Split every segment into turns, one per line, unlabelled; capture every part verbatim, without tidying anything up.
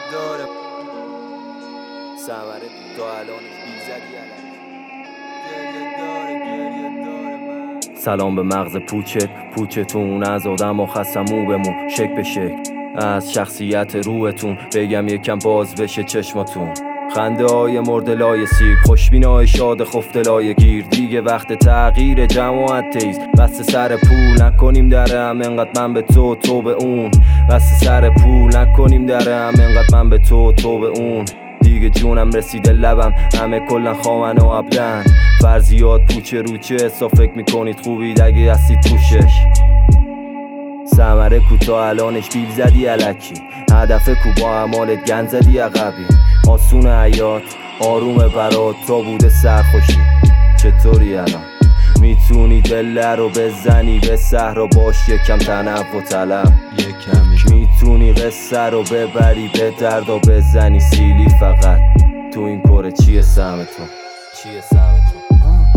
داره ثمره تا الانش بیزدی علک گریه داره گریه داره من.
سلام به مغز پوچت پوچتون، از آدم و خستمو بمون شک به شک، از شخصیت روحتون بگم یکم باز بشه چشماتون. خنده های مردلای سیر، خوشبینای شاد خفتلای گیر، دیگه وقت تغییر جماعت تیز. بس سر پول نکنیم درم انقدر من به تو تو به اون، بس سر پول نکنیم درم انقدر من به تو تو به اون. دیگه جونم رسیده لبم، همه کلن خواهن و عبدن. فرضیات پوچه روچه حساب فکر میکنید خوبید اگه هستید توشش. ثمره کوتا الانش بیل زدی علکی، هدف کو با اعمالت گند زدی عقبی. آسون حیات آروم برات تا بوده سرخوشی. چطوری الان میتونی دل رو بزنی به صحرا، باش یکم تنوع طلب، میتونی قصه رو ببری به درد و بزنی سیلی. فقط تو این کره چیه سهم تو؟ چیه سهم تو؟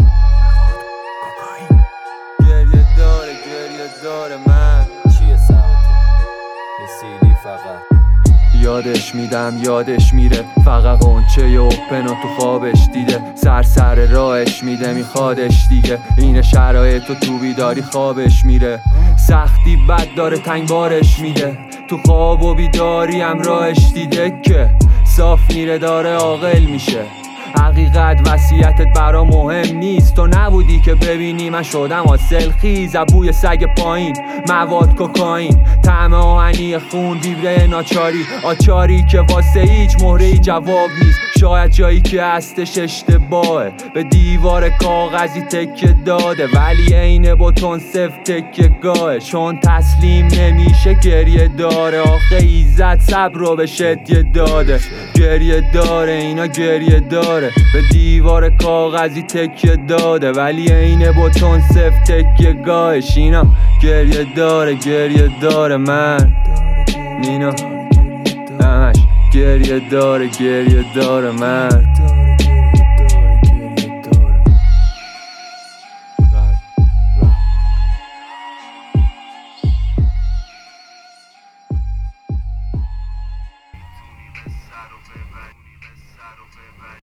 گریه داره گریه داره من.
چیه سهم تو؟ این سیلی فقط.
یادش میدم یادش میره، فقط قنچه ی اوپن و تو خوابش دیده. سر سر راهش میده میخوادش دیگه، این شرایط و تو بیداری خوابش میره. سختی بد داره تنگ بارش میده، تو خواب و بیداری هم راهش دیده که صاف میره داره عاقل میشه. حقیقت وصیتت برا مهم نیست، تو نبودی که ببینی من شدم حاصل خیز. بوی سگ پایین، مواد کوکائین، طعم آهنی خون، ویبره ناچاری، آچاری که واسه هیچ مهره‌ای جواب نیست. شاید جایی که هستش اشتباهه، به دیوار کاغذی تکه داده ولی عین بتون سفت تکه گاهه. چون تسلیم نمیشه گریه داره، آخه ایزد صبر رو به شدیه داده. گریه داره اینا گریه داره، به دیوار کاغذی تکیه داده ولی عین بتون سفت تکیه گاهش. اینا گریه داره گریه داره من نینا، همش گریه داره گریه داره من.